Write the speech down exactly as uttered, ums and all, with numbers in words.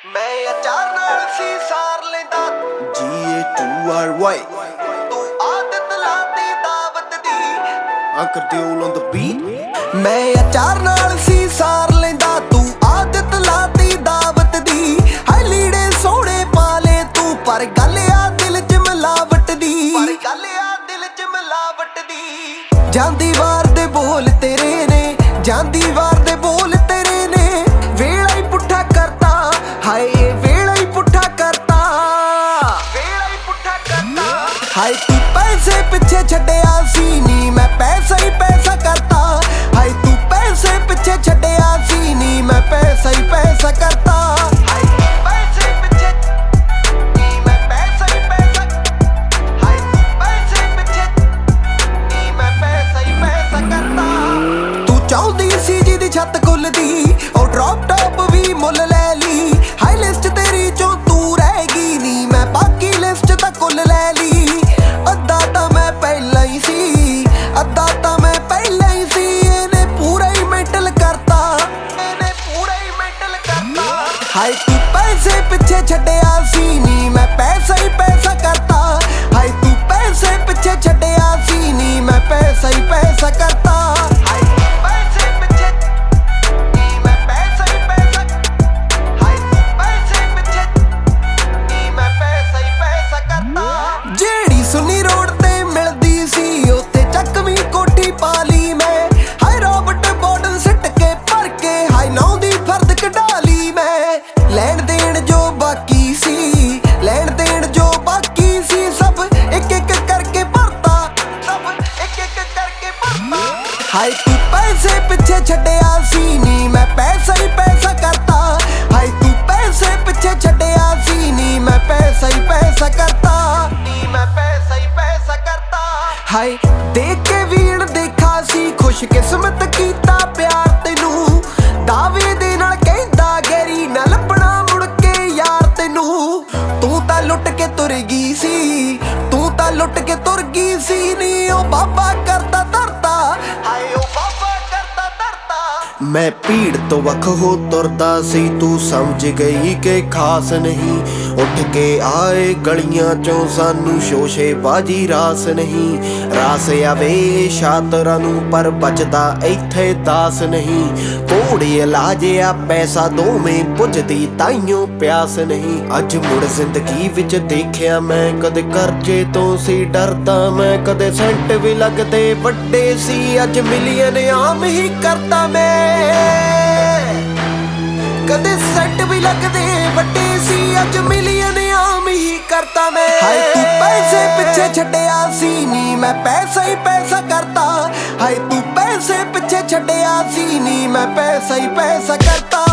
ਮੈਂ ਅਚਾਰ ਨਾਲ ਸੀ ਸਾਰ ਲੈਂਦਾ G A two R Y ਤੂੰ ਆਦਤ ਲਾਤੀ ਦਾਵਤ ਦੀ Uncle Dill on the beat ਮੈਂ ਅਚਾਰ ਨਾਲ ਸੀ ਸਾਰ ਲੈਂਦਾ ਤੂੰ ਆਦਤ ਲਾਤੀ ਦਾਵਤ ਦੀ ਹਾਏ ਲੀੜੇ ਸੋਹਣੇ ਪਾ ਲੈ ਤੂੰ ਪਰ ਗੱਲ ਆ ਦਿਲ 'ਚ ਮਿਲਾਵਟ ਦੀ ਪਰ ਗੱਲ ਆ ਦਿਲ 'ਚ ਮਿਲਾਵਟ ਦੀ ਜਾਂਦੀ ਵਾਰ ਦੇ ਬੋਲ ਤੇਰੇ ਨੇ ਜਾਂਦੀ ਵਾਰ ਦੇ ਬੋਲ ਤੇਰੇ ਨੇ ਵੇਲਾ ਹੀ ਪੁੱਠਾ ਕਰਤਾ ਹਾਏ ਵੇਲਾ ਹੀ ਪੁੱਠਾ ਕਰਤਾ ਵੇਲਾ ਹੀ ਪੁੱਠਾ ਕਰਤਾ ਹਾਏ ਤੂੰ ਪੈਸੇ ਪਿੱਛੇ ਛੱਡਿਆ ਸੀ ਨੀ ਮੈਂ ਪੈਸਾ ਹੀ ਪੈਸਾ ਕਰਤਾ ਹਾਏ ਤੂੰ ਪੈਸੇ ਪਿੱਛੇ ਛੱਡਿਆ ਸੀ ਨੀ ਮੈਂ ਪੈਸਾ ਹੀ ਪੈਸਾ ਕਰਤਾ ਹਾਏ ਤੂੰ ਪੈਸੇ ਪਿੱਛੇ ਨੀ ਮੈਂ ਪੈਸਾ ਹੀ ਪੈਸਾ ਹਾਏ ਤੂੰ ਪੈਸੇ ਪਿੱਛੇ ਨੀ ਮੈਂ ਪੈਸਾ ਹੀ ਪੈਸਾ ਕਰਤਾ ਤੂੰ ਚਾਹੁੰਦੀ ਸੀ ਜਿਹਦੀ ਛੱਤ ਖੁੱਲਦੀ ਉਹ ਡ੍ਰੌਪ ਟੌਪ ਵੀ ਮੁੱਲ ਲੈ ਲਈ ਹਾਈ ਲਿਸਟ ਤੇਰੀ ਚੋਂ ਤੂੰ ਰਹਿ ਗਈ ਨੀ ਮੈਂ ਬਾਕੀ ਲਿਸਟ ਤਾਂ ਕੁੱਲ ਲੈ ਲਈ ਅੱਧਾ ਤਾਂ ਮੈਂ ਪਹਿਲਾਂ ਹੀ ਸੀ ਅੱਧਾ ਤਾਂ ਮੈਂ ਪਹਿਲਾਂ ਹੀ ਸੀ ਇਹਨੇ ਪੂਰਾ ਹੀ ਮੈਂਟਲ ਕਰਤਾ ਇਹਨੇ ਪੂਰਾ ਹੀ ਮੈਂਟਲ ਕਰਤਾ ਹਾਏ ਤੂੰ ਪੈਸੇ ਪਿੱਛੇ ਛੱਡਿਆ ਸੀ ਨੀ ਮੈਂ ਪੈਸਾ ਹੀ ਪੈਸਾ ਕਰਤਾ ਹਾਏ ਤੂੰ ਪੈਸੇ ਪਿੱਛੇ ਛੱਡਿਆ ਸੀ ਨੀ ਮੈਂ ਪੈਸਾ ਹੀ ਪੈਸਾ ਕਰਤਾ ਹਾਏ ਤੂੰ ਪੈਸੇ ਪਿੱਛੇ ਨੀ ਮੈਂ ਪੈਸਾ ਹੀ ਪੈਸਾ ਹਾਏ ਤੂੰ ਪੈਸੇ ਪਿੱਛੇ ਨੀ ਮੈਂ ਪੈਸਾ ਹੀ ਪੈਸਾ ਕਰਤਾ ਜਿਹੜੀ ਸੁਨੀ ਰੋਡ ਤੇ ਮਿਲਦੀ ਸੀ ਉੱਥੇ ਚੱਕਵੀਂ ਕੋਠੀ ਪਾ ਲਈ ਮੈਂ ਹਾਏ ਰੋਬਟ ਬੋਟਲ ਸਿੱਟ ਕੇ ਭਰ ਕੇ ਹਾਏ ਨੌ ਦੀ ਫਰਦ ਕਢਾ ਲਈ ਮੈਂ ਲੈਣ ਦੇਣ ਜੋ ਬਾਕੀ ਸੀ ਲੈਣ ਦੇਣ ਜੋ ਬਾਕੀ ਸੀ ਸਭ ਇੱਕ ਇੱਕ ਕਰਕੇ ਭਰਤਾ ਸਭ ਇੱਕ ਇੱਕ ਕਰਕੇ ਭਰਤਾ ਹਾਏ ਤੂੰ ਪੈਸੇ ਪਿੱਛੇ ਛੱਡਿਆ ਸੀ ਨੀ ਮੈਂ ਪੈਸਾ ਹੀ ਪੈਸਾ ਕਰਤਾ ਹਾਏ ਤੂੰ ਪੈਸੇ ਪਿੱਛੇ ਛੱਡਿਆ ਸੀ ਨੀ ਮੈਂ ਪੈਸਾ ਹੀ ਪੈਸਾ ਕਰਤਾ ਨੀ ਮੈਂ ਪੈਸਾ ਹੀ ਪੈਸਾ ਕਰਤਾ ਹਾਏ ਦੇਖ ਕੇ ਵੀਣ ਦੇਖਾ ਸੀ ਖੁਸ਼ ਕਿਸਮਤ ਕੀਤਾ ਪਿਆਰ ਤੈਨੂੰ ਦਾਵੇ ਦੇ ਨਾਲ ਕਹਿੰਦਾ ਗੈਰੀ ਨਾ ਲੱਭਣਾ ਮੁੜ ਕੇ ਯਾਰ ਤੈਨੂੰ ਤੂੰ ਤਾਂ ਲੁੱਟ ਕੇ ਤੁਰ ਗਈ ਸੀ ਤੂੰ ਤਾਂ ਲੁੱਟ ਕੇ ਤੁਰ ਗਈ ਸੀ ਨੀ ਉਹ ਬਾਬਾ ਕਰਦਾ ਧਰਤਾ ਹਾਏ ਉਹ ਬਾਬਾ ਕਰਦਾ ਧਰਤਾ ਮੈਂ ਭੀੜ ਤੋਂ ਵੱਖ ਹੋ ਤੁਰਦਾ ਸੀ ਤੂੰ ਸਮਝ ਗਈ ਕਿ ਖਾਸ ਨਹੀਂ ਉੱਠ ਕੇ ਆਏ ਗਲੀਆਂ ਚੋਂ ਸਾਨੂੰ ਸ਼ੋਸ਼ੇ ਬਾਜੀ ਰਾਸ ਨਹੀਂ ਰਾਸ ਆਵੇ ਸ਼ਾਤਰਾਂ ਨੂੰ ਪਰ ਬਚਦਾ ਇੱਥੇ ਦਾਸ ਨਹੀਂ ਕੋੜੇ ਇਲਾਜ ਆ ਪੈਸਾ ਦੋਵੇਂ ਪੁੱਜਦੀ ਤਾਈਓ ਪਿਆਸ ਨਹੀਂ ਅੱਜ ਮੁੜ ਜ਼ਿੰਦਗੀ ਵਿੱਚ ਦੇਖਿਆ ਮੈਂ ਕਦੇ ਕਰਜ਼ੇ ਤੋਂ ਸੀ ਡਰਦਾ ਮੈਂ ਕਦੇ ਸੈਂਟ ਵੀ ਲੱਗਦੇ ਵੱਡੇ ਸੀ ਅੱਜ ਮਿਲੀਅਨ ਆਮ ਹੀ ਕਰਤਾ ਮੈਂ ਕਦੇ ਸੈਂਟ ਵੀ ਲੱਗਦੇ ਵੱਡੇ ਸੀ ਅੱਜ ਮਿਲੀਅਨ ਆਮ ਹੀ ਕਰਤਾ ਮੈਂ ਹਾਏ ਤੂੰ ਪੈਸੇ ਪਿੱਛੇ ਛੱਡਿਆ ਸੀ ਨੀ ਮੈਂ ਪੈਸਾ ਹੀ ਪੈਸਾ ਕਰਤਾ ਹਾਏ ਤੂੰ ਪੈਸੇ ਪਿੱਛੇ ਛੱਡਿਆ ਸੀ ਨੀ ਮੈਂ ਪੈਸਾ ਹੀ ਪੈਸਾ ਕਰਤਾ